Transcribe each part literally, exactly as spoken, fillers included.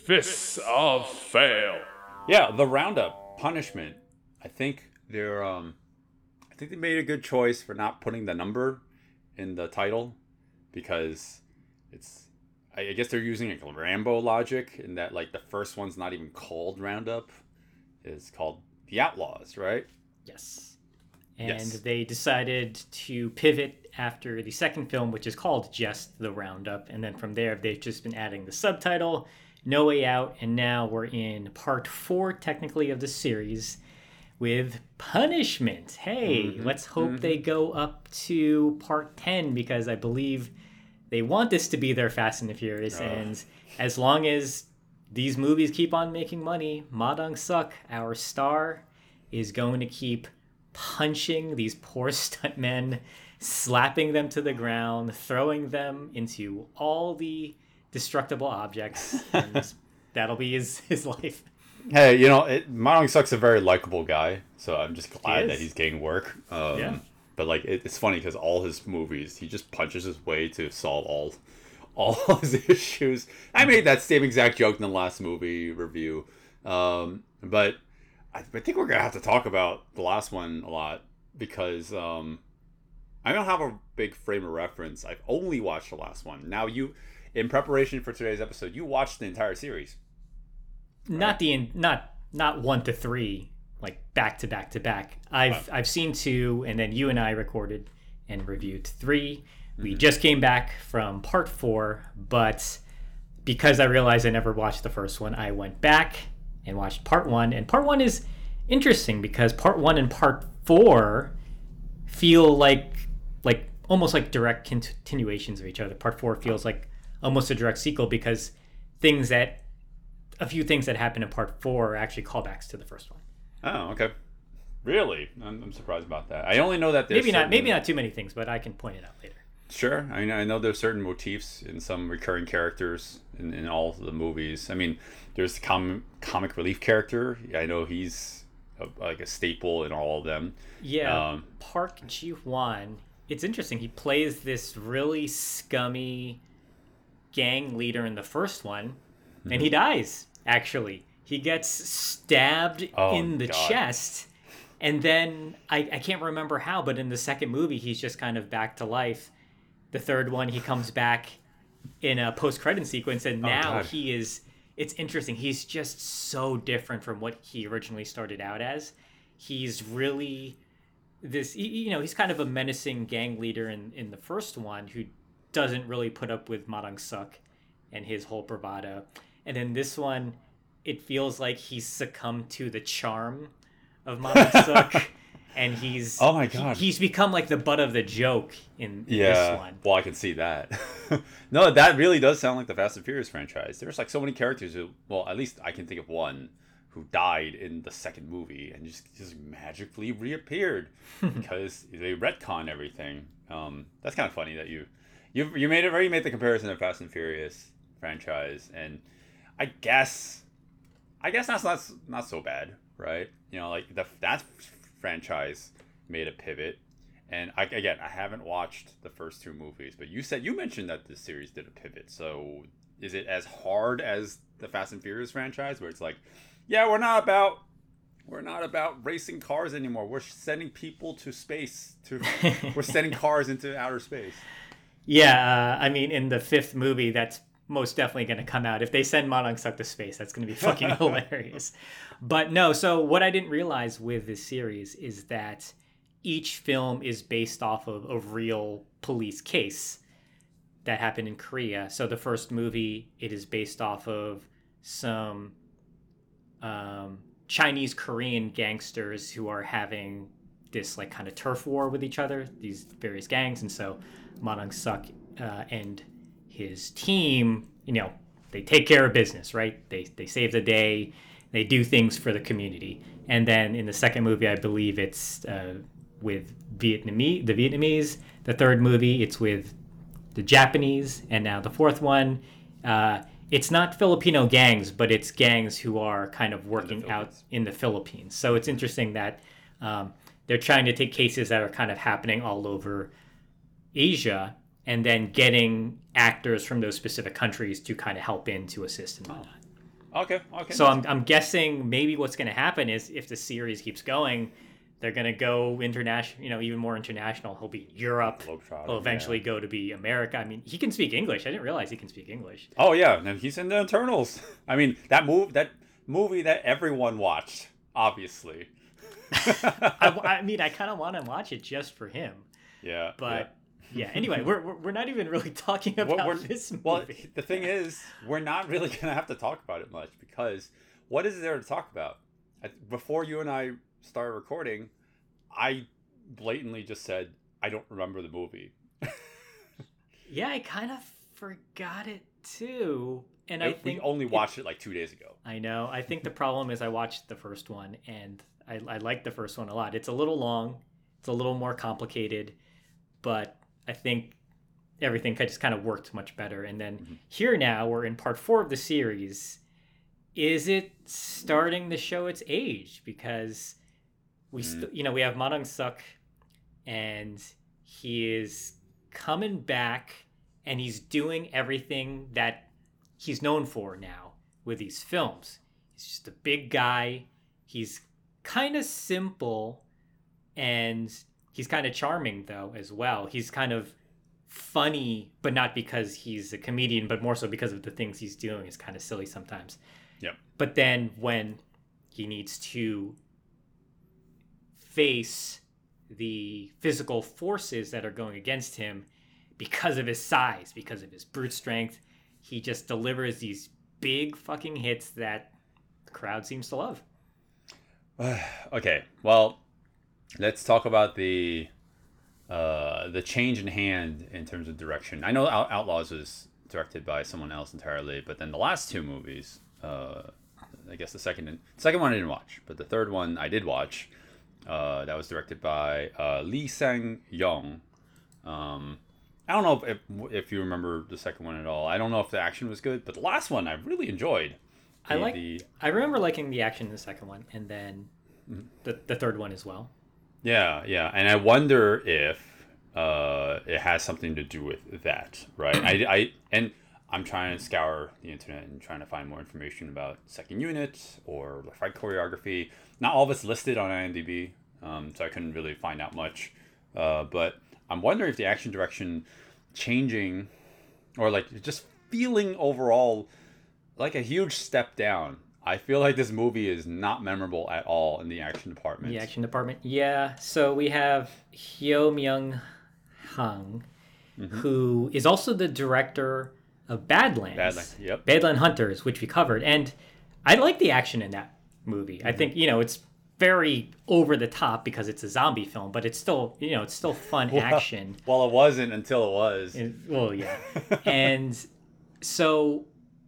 Fists of Fail. Yeah, the Roundup punishment. I think they're um I think they made a good choice for not putting the number in the title because it's I I guess they're using like Rambo logic in that like the first one's not even called Roundup. It's called The Outlaws, right? Yes. And Yes. they decided to pivot after the second film, which is called just The Roundup. And then from there, they've just been adding the subtitle, No Way Out. And now we're in part four, technically, of the series with Punishment. Hey, Mm-hmm. let's hope Mm-hmm. they go up to part ten because I believe they want this to be their Fast and the Furious. Ugh. And as long as these movies keep on making money, Ma Dong-suk, our star, is going to keep punching these poor stuntmen, slapping them to the ground, throwing them into all the destructible objects, and that'll be his, his life. Hey, you know, it, Manong Suck's a very likable guy, so I'm just glad is. that he's getting work. Um, Yeah. But like, it, it's funny because all his movies, he just punches his way to solve all, all his issues. I made that same exact joke in the last movie review, um, but I, I think we're gonna have to talk about the last one a lot because um, I don't have a big frame of reference. I've only watched the last one. Now you, in preparation for today's episode, you watched the entire series. Not the not not one to three, like back to back to back. I've I've seen two, and then you and I recorded and reviewed three. We just came back from part four, but because I realized I never watched the first one, I went back and watched part one. And part one is interesting because part one and part four feel like like almost like direct continuations of each other. Part four feels like almost a direct sequel because things that a few things that happen in part four are actually callbacks to the first one. Oh, okay. Really? I'm, I'm surprised about that. I only know that there's Maybe not certain- maybe not too many things, but I can point it out later. Sure. I mean, I know there's certain motifs in some recurring characters in, in all of the movies. I mean, there's the com- comic relief character. I know he's a, like a staple in all of them. Yeah, Um, Park Ji-hwan. It's interesting. He plays this really scummy gang leader in the first one, and he dies, actually. He gets stabbed Oh, in the God. chest, and then, I, I can't remember how, but in the second movie, he's just kind of back to life. The third one, he comes back in a post-credit sequence, and now God. he is... It's interesting. He's just so different from what he originally started out as. He's really... this you know he's kind of a menacing gang leader in in the first one who doesn't really put up with Ma Dong-suk and his whole bravado, and then this one it feels like he's succumbed to the charm of Ma Dong-suk and he's Oh my God. he- he's become like the butt of the joke in yeah. this one. Well, I can see that. No, that really does sound like the Fast and Furious franchise. There's like so many characters who, well, at least I can think of one who died in the second movie and just just magically reappeared because they retcon everything. Um, that's kind of funny that you you you made it. Already made the comparison to Fast and Furious franchise, and I guess I guess that's not not so bad, right? You know, like the that franchise made a pivot, and I, again, I haven't watched the first two movies, but you said you mentioned that this series did a pivot. So is it as hard as the Fast and Furious franchise, where it's like, yeah, we're not about we're not about racing cars anymore. We're sending people to space. To we're sending cars into outer space. Yeah, uh, I mean, in the fifth movie, that's most definitely going to come out. If they send Ma Dong-suk to space, that's going to be fucking hilarious. But no, so what I didn't realize with this series is that each film is based off of a real police case that happened in Korea. So the first movie, it is based off of some um, Chinese Korean gangsters who are having this like kind of turf war with each other, these various gangs, and so Ma Dong-suk uh, and his team, you know, they take care of business, right? They they save the day, they do things for the community, and then in the second movie, I believe it's uh, with Vietnamese, the Vietnamese. The third movie, it's with the Japanese, and now the fourth one, uh, it's not Filipino gangs, but it's gangs who are kind of working out in the Philippines. So it's interesting that um, they're trying to take cases that are kind of happening all over Asia and then getting actors from those specific countries to kind of help in to assist and whatnot. Okay, okay. So I'm I'm guessing maybe what's going to happen is if the series keeps going, they're going to go international, you know, even more international. He'll be in Europe. Globetrotter, He'll eventually yeah. go to be America. I mean, he can speak English. I didn't realize he can speak English. Oh yeah, and he's in the Eternals. I mean, that move, that movie that everyone watched, obviously. I, I mean, I kind of want to watch it just for him. Yeah. But yeah. yeah anyway, we're, we're we're not even really talking about we're, this movie. Well, the thing is, we're not really gonna have to talk about it much because what is there to talk about? Before you and I started recording, I blatantly just said I don't remember the movie. Yeah, I kind of forgot it too, and I It- think we only it- watched it like two days ago. I know. I think the problem is I watched the first one and I, I like the first one a lot. It's a little long, it's a little more complicated, but I think everything just kind of worked much better. And then Mhm. here now we're in part four of the series. Is it starting to show its age? Because we, st- you know, we have Ma Dong-seok, and he is coming back, and he's doing everything that he's known for now with these films. He's just a big guy. He's kind of simple, and he's kind of charming though as well. He's kind of funny, but not because he's a comedian, but more so because of the things he's doing is kind of silly sometimes. Yep. But then when he needs to face the physical forces that are going against him because of his size, because of his brute strength, he just delivers these big fucking hits that the crowd seems to love. Okay, well, let's talk about the uh, the change in hand in terms of direction. I know Out- Outlaws was directed by someone else entirely, but then the last two movies, uh, I guess the second and second one I didn't watch, but the third one I did watch. Uh, that was directed by uh, Lee Sang-yong. Um, I don't know if, if if you remember the second one at all. I don't know if the action was good, but the last one I really enjoyed. I The- like. the I remember liking the action in the second one, and then Mm-hmm. the the third one as well. Yeah, yeah, and I wonder if uh, it has something to do with that, right? I, I and I'm trying to scour the internet and trying to find more information about second unit or the fight choreography. Not all of it's listed on IMDb, um, so I couldn't really find out much. Uh, but I'm wondering if the action direction changing, or like just feeling overall like a huge step down. I feel like this movie is not memorable at all in the action department. The action department, yeah. So we have Hyo Myung Hang, Mm-hmm. who is also the director of Badlands. Badland, yep. Badland Hunters, which we covered, and I like the action in that movie. Mm-hmm. I think you know it's very over the top because it's a zombie film, but it's still you know it's still fun action. Well, it wasn't until it was. And- well, yeah, and so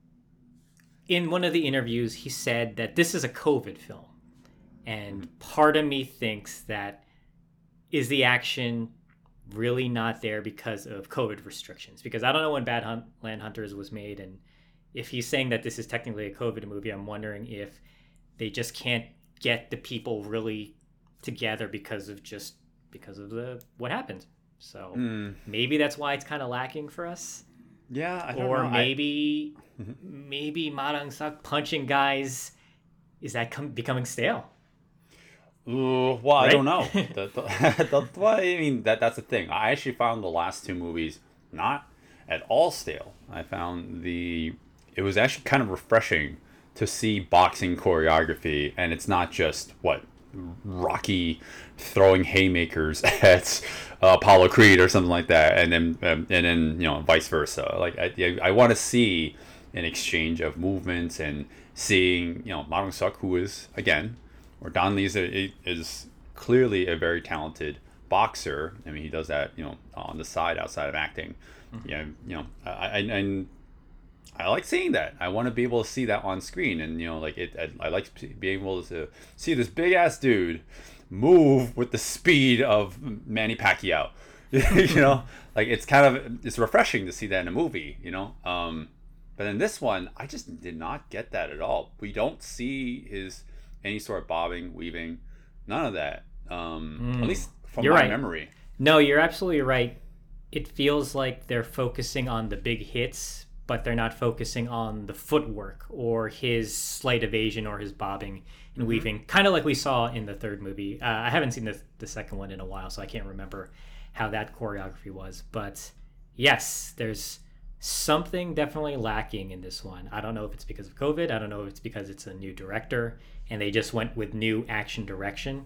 in one of the interviews, he said that this is a COVID film, and part of me thinks that is the action really not there because of COVID restrictions? Because I don't know when Bad Hunt, Land Hunters was made, and if he's saying that this is technically a COVID movie, I'm wondering if they just can't get the people really together because of just because of the what happened. So Mm. maybe that's why it's kind of lacking for us. Yeah, I don't Or know. maybe maybe Ma Dong-seok punching guys, is that com- becoming stale? I, Ooh, well, I Right? don't know. the, the, the, well, I mean, that that's the thing. I actually found the last two movies not at all stale. I found the it was actually kind of refreshing to see boxing choreography, and it's not just what Rocky throwing haymakers at uh, Apollo Creed or something like that, and then um, and then you know vice versa. Like I I, I want to see an exchange of movements and seeing you know Ma Dong-seok, who is again, or Don Lee is, a, is clearly a very talented boxer. I mean he does that you know on the side outside of acting. Mm-hmm. Yeah, you know I, I and. I like seeing that. I want to be able to see that on screen, and you know, like it. I, I like being able to see this big ass dude move with the speed of Manny Pacquiao. You know, like it's kind of it's refreshing to see that in a movie. You know, um, but in this one, I just did not get that at all. We don't see his any sort of bobbing, weaving, none of that. Um, Mm. At least from You're my right. memory. No, you're absolutely right. It feels like they're focusing on the big hits, but they're not focusing on the footwork or his slight evasion or his bobbing and weaving, mm-hmm. kind of like we saw in the third movie. Uh, I haven't seen the, the second one in a while, so I can't remember how that choreography was. But yes, there's something definitely lacking in this one. I don't know if it's because of COVID. I don't know if it's because it's a new director and they just went with new action direction.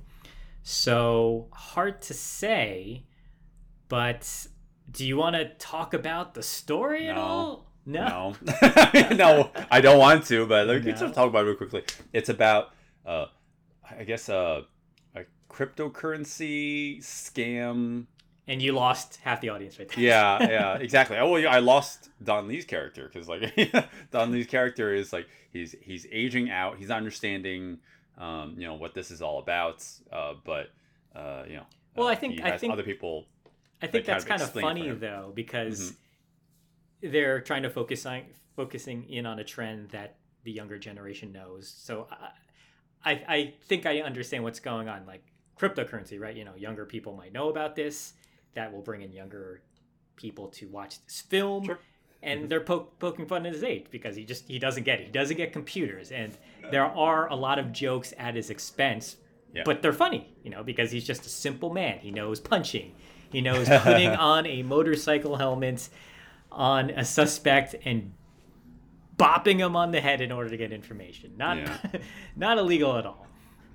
So hard to say, but do you want to talk about the story no. at all? No. No. No, I don't want to, but let me no. just talk about it real quickly. It's about, uh, I guess, uh, a cryptocurrency scam. And you lost half the audience right there. Yeah, yeah, exactly. Oh, well, I lost Don Lee's character because, like, Don Lee's character is like he's he's aging out. He's understanding, um, you know, what this is all about. Uh, but, uh, you know, well, uh, I think I think other people. I think that's kind of, kind of funny though, because mm-hmm. they're trying to focus on focusing in on a trend that the younger generation knows. So, I I, I think I understand what's going on, like cryptocurrency, right? You know, younger people might know about this. That will bring in younger people to watch this film, sure. and mm-hmm. they're po- poking fun at his age because he just he doesn't get it. He doesn't get computers, and there are a lot of jokes at his expense, yeah. but they're funny, you know, because he's just a simple man. He knows punching, he knows putting on a motorcycle helmet on a suspect and bopping him on the head in order to get information. Not yeah. not illegal at all.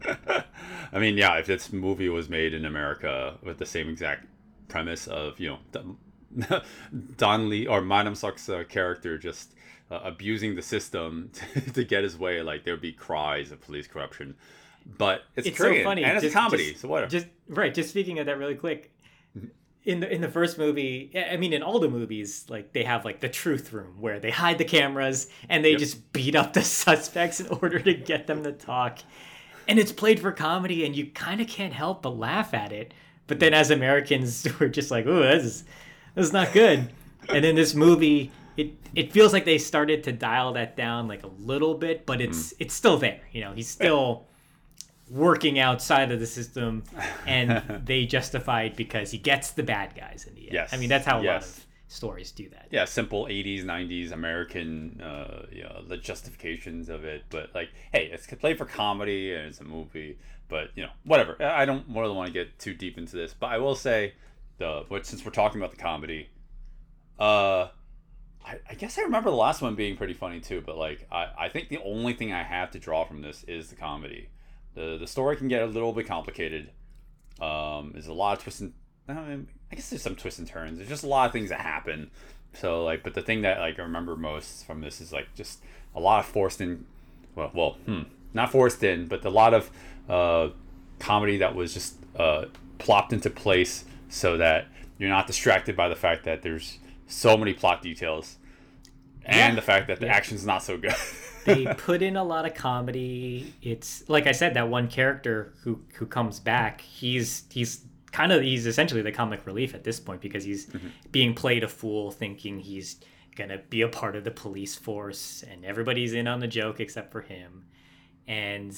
I mean, yeah, if this movie was made in America with the same exact premise of, you know, Don Lee or Madam Suk's uh, character just uh, abusing the system to, to get his way, like there would be cries of police corruption. But it's, it's Korean, so funny, and it's just, a comedy, just, so whatever. Just right. Just speaking of that really quick, in the in the first movie, I mean, in all the movies, like they have like the truth room where they hide the cameras and they yep. just beat up the suspects in order to get them to talk. And it's played for comedy, and you kind of can't help but laugh at it. But then as Americans, we're just like, ooh, this is, this is not good. And in this movie, it, it feels like they started to dial that down like a little bit, but it's mm. it's still there. You know, he's still working outside of the system, and they justify it because he gets the bad guys in the end. Yes. I mean, that's how a yes. lot of stories do that. Yeah, simple eighties, nineties American, uh, you know, the justifications of it. But like, hey, it's played for comedy and it's a movie. But you know, whatever. I don't really want to get too deep into this. But I will say, the but since we're talking about the comedy, uh, I, I guess I remember the last one being pretty funny too. But like, I, I think the only thing I have to draw from this is the comedy. The the story can get a little bit complicated. Um, there's a lot of twists and I, mean, I guess there's some twists and turns. There's just a lot of things that happen. So like, but the thing that like I remember most from this is like just a lot of forced in, well, well, hmm, not forced in, but a lot of uh, comedy that was just uh, plopped into place so that you're not distracted by the fact that there's so many plot details and yeah. the fact that the yeah. action's not so good. They put in a lot of comedy. It's like I said, that one character who who comes back, he's he's kind of he's essentially the comic relief at this point because he's mm-hmm. being played a fool, thinking he's gonna be a part of the police force, and everybody's in on the joke except for him. And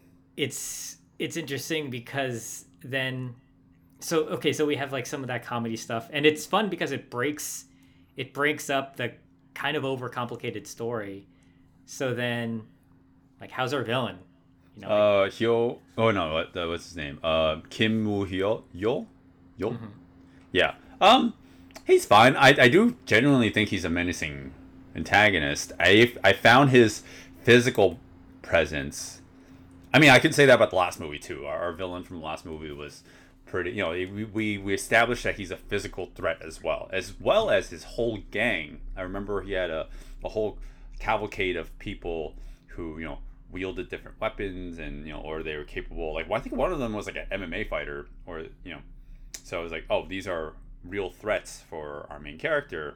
it's it's interesting because then so okay, so we have like some of that comedy stuff, and it's fun because it breaks it breaks up the kind of overcomplicated story. So then, like, how's our villain? You know, like, uh, Hyo. Oh no, what uh, what's his name? Uh, Kim Woo Hyo. Yo, Yo. Mm-hmm. Yeah. Um, he's fine. I I do genuinely think he's a menacing antagonist. I I found his physical presence. I mean, I could say that about the last movie too. Our, our villain from the last movie was pretty. You know, we, we we established that he's a physical threat as well, as well as his whole gang. I remember he had a a whole cavalcade of people who, you know, wielded different weapons and, you know, or they were capable, like, well, I think one of them was like an M M A fighter, or, you know, so I was like, oh, these are real threats for our main character.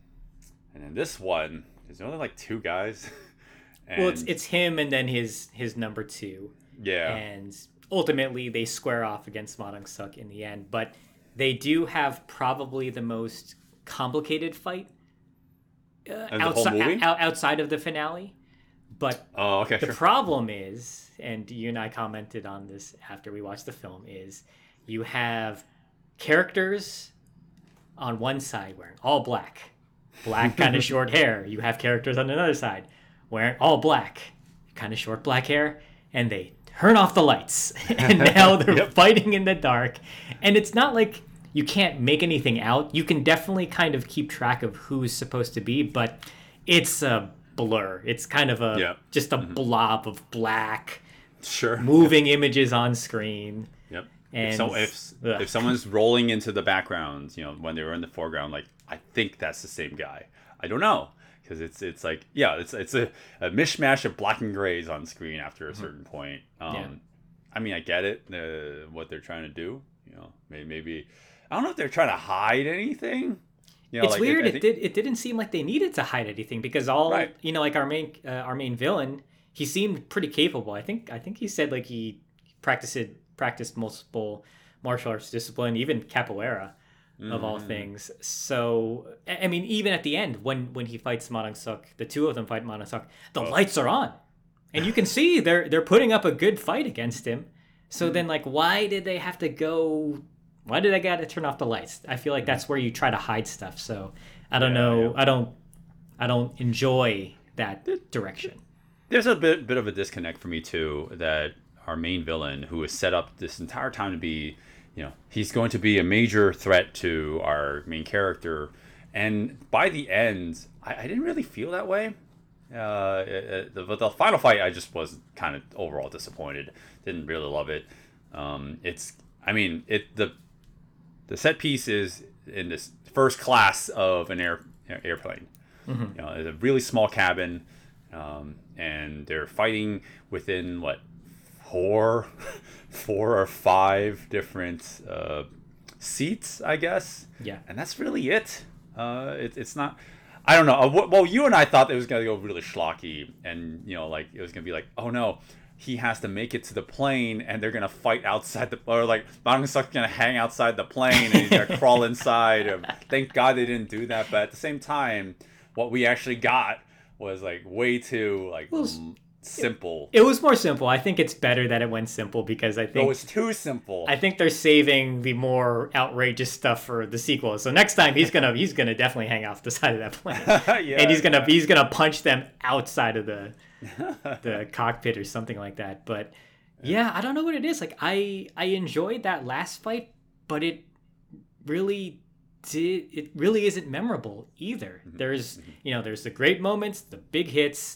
And then this one, there's only like two guys. And, well, it's it's him and then his his number two. Yeah. And ultimately they square off against Ma Dong-seok in the end, but they do have probably the most complicated fight Uh, outside, o- outside of the finale, but oh, okay, the sure. problem is, and you and I commented on this after we watched the film, is you have characters on one side wearing all black, black kind of short hair. You have characters on another side wearing all black, kind of short black hair, and they turn off the lights. And now they're yep. fighting in the dark. And it's not like you can't make anything out. You can definitely kind of keep track of who's supposed to be, but it's a blur. It's kind of a yep. just a mm-hmm. blob of black, sure, moving yep. images on screen. Yep. And if, so, if, if someone's rolling into the background, you know, when they were in the foreground, like, I think that's the same guy. I don't know. Because it's it's like, yeah, it's it's a, a mishmash of black and grays on screen after a certain mm-hmm. point. Um, yeah. I mean, I get it, uh, what they're trying to do. You know, maybe, maybe I don't know if they're trying to hide anything. You know, it's like, weird. It, it did. It didn't seem like they needed to hide anything because all right. you know, like our main uh, our main villain, he seemed pretty capable. I think I think he said like he practiced practiced multiple martial arts discipline, even capoeira. Of all things. So, I mean, even at the end, when, when he fights Ma Dong-seok, the two of them fight Ma Dong-seok, the oh. lights are on. And you can see they're they're putting up a good fight against him. So mm. then, like, why did they have to go... Why did I got to turn off the lights? I feel like that's where you try to hide stuff. So, I don't yeah, know. Yeah. I don't I don't enjoy that direction. There's a bit, bit of a disconnect for me, too, that our main villain, who is set up this entire time to be... You know, he's going to be a major threat to our main character. And by the end, I, I didn't really feel that way. Uh, it, the, the final fight, I just was kind of overall disappointed. Didn't really love it. Um, it's, I mean, it the the set piece is in this first class of an air airplane. Mm-hmm. You know, it's a really small cabin, um, and they're fighting within what four. four or five different uh, seats, I guess. Yeah. And that's really it. Uh, it it's not... I don't know. Uh, well, you and I thought it was going to go really schlocky. And, you know, like, it was going to be like, oh, no, he has to make it to the plane, and they're going to fight outside the... Or, like, Ma Dong-seok's going to hang outside the plane, and he's going to crawl inside. Or, thank God they didn't do that. But at the same time, what we actually got was, like, way too, like... Well, simple. It, it was more simple. I think it's better that it went simple because I think it was too simple. I think they're saving the more outrageous stuff for the sequel. So next time he's gonna he's gonna definitely hang off the side of that plane, yeah, and he's gonna yeah. he's gonna punch them outside of the the cockpit or something like that. But yeah, I don't know what it is. Like I I enjoyed that last fight, but it really did it really isn't memorable either. Mm-hmm. There's you know there's the great moments, the big hits.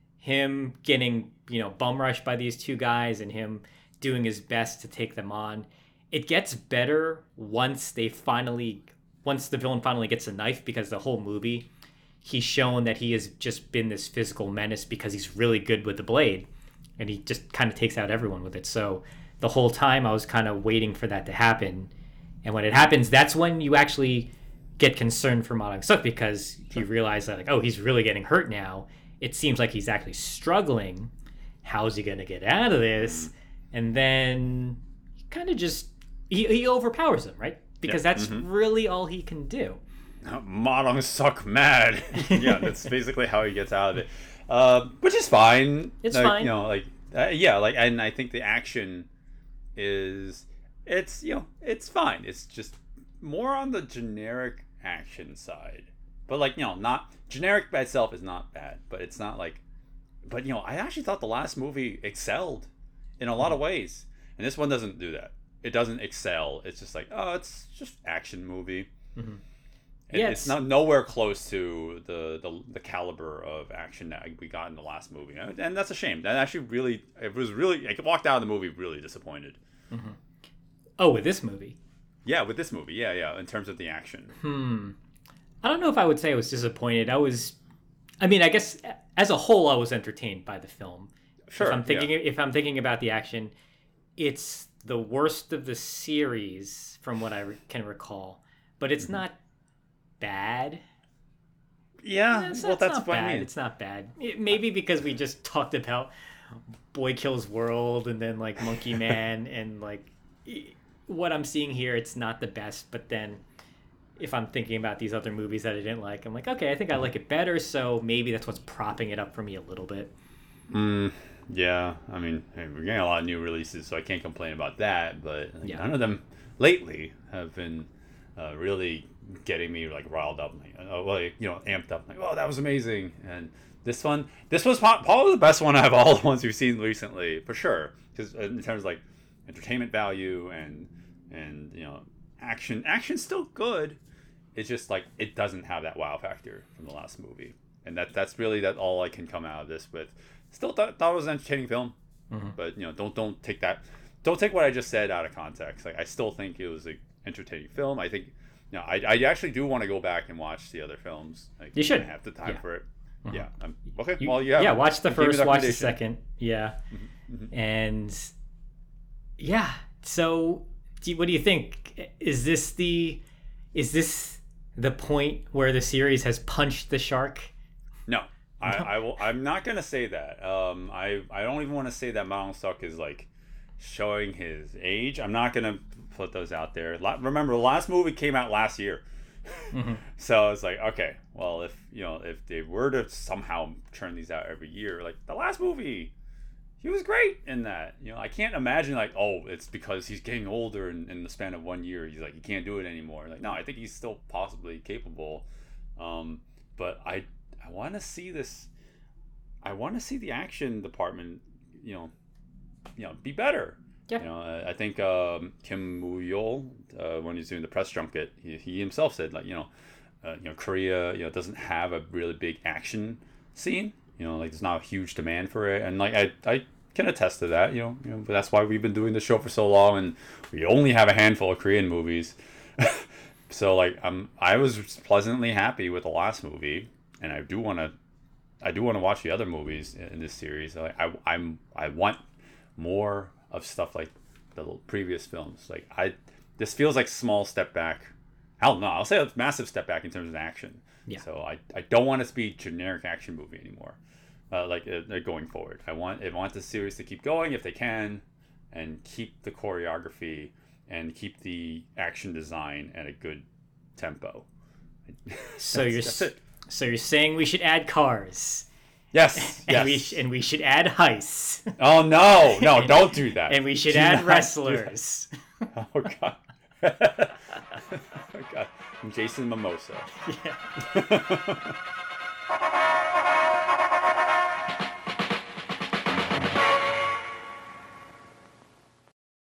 Him getting, you know, bum rushed by these two guys and him doing his best to take them on. It gets better once they finally, once the villain finally gets a knife because the whole movie, he's shown that he has just been this physical menace because he's really good with the blade and he just kind of takes out everyone with it. So the whole time I was kind of waiting for that to happen. And when it happens, that's when you actually get concerned for Ma Dong-seok because you realize that, like, oh, he's really getting hurt now. It seems like he's actually struggling. How's he going to get out of this? And then he kind of just, he, he overpowers him, right? Because yeah. that's mm-hmm. really all he can do. Ma Dong-seok mad. Yeah, that's basically how he gets out of it. Uh, which is fine. It's like, fine. You know, like, uh, yeah, like, and I think the action is, it's, you know, it's fine. It's just more on the generic action side. But, like, you know, not... Generic by itself is not bad, but it's not, like... But, you know, I actually thought the last movie excelled in a lot of ways. And this one doesn't do that. It doesn't excel. It's just like, oh, it's just action movie. Mm-hmm. It, yeah, it's, it's not nowhere close to the, the the caliber of action that we got in the last movie. And that's a shame. That actually really... It was really... I walked out of the movie really disappointed. Mm-hmm. Oh, with this movie? Yeah, with this movie. Yeah, yeah, in terms of the action. Hmm... I don't know if I would say I was disappointed. I was, I mean, I guess as a whole, I was entertained by the film. Sure. If I'm thinking, yeah. if I'm thinking about the action, it's the worst of the series from what I can recall, but it's mm-hmm. not bad. Yeah, it's, well, it's that's not what bad. I mean. It's not bad. It, maybe because we just talked about Boy Kills World and then like Monkey Man and like what I'm seeing here, it's not the best, but then. If I'm thinking about these other movies that I didn't like, I'm like, okay, I think I like it better, so maybe that's what's propping it up for me a little bit. Mm, yeah, I mean, hey, we're getting a lot of new releases, so I can't complain about that, but yeah. none of them lately have been uh, really getting me like riled up, like, uh, like you know, amped up. Like, oh, that was amazing. And this one, this was probably the best one out of all the ones we've seen recently, for sure. Because in terms of like entertainment value and and you know, action, action's still good. It's just like it doesn't have that wow factor from the last movie, and that that's really that all I can come out of this with. Still thought, thought it was an entertaining film, mm-hmm. but you know, don't don't take that, don't take what I just said out of context. Like I still think it was an entertaining film. I think, you know, I, I actually do want to go back and watch the other films. Like, you should I have the time yeah. for it. Mm-hmm. Yeah. I'm, okay. You, well, yeah. Yeah. Watch the first. Watch the second. Yeah. Mm-hmm. Mm-hmm. And yeah. So, do you, what do you think? Is this the is this the point where the series has punched the shark? No. I, I will. I'm not gonna say that. Um, I I don't even want to say that Mao Suk is like showing his age. I'm not gonna put those out there. La- remember, the last movie came out last year, mm-hmm. so it's like, okay, well, if you know, if they were to somehow churn these out every year, like the last movie, he was great in that. You know, I can't imagine like, oh, it's because he's getting older in, in the span of one year. He's like, he can't do it anymore. Like, no, I think he's still possibly capable. Um, but I. I want to see this. I want to see the action department, you know, you know, be better. Yeah. You know, I, I think um, Kim Woo-yeol, uh, when he's doing the press junket, he, he himself said like, you know, uh, you know, Korea, you know, doesn't have a really big action scene. You know, like there's not a huge demand for it, and like I, I can attest to that. You know, you know, but that's why we've been doing the show for so long, and we only have a handful of Korean movies. So like, I'm, I was pleasantly happy with the last movie. And I do want to, I do want to watch the other movies in this series. Like I, I'm, I want more of stuff like the previous films. Like I, this feels like small step back. Hell no, I'll say a massive step back in terms of action. Yeah. So I, I don't want it to be generic action movie anymore. Uh, like uh, going forward, I want, I want the series to keep going if they can, and keep the choreography and keep the action design at a good tempo. So that's, you're. That's it. So you're saying we should add cars? Yes. and yes. we sh- and we should add heists. Oh no, no, don't do that. And we should do add wrestlers. Oh god. Oh god. I'm Jason Momoa. Yeah.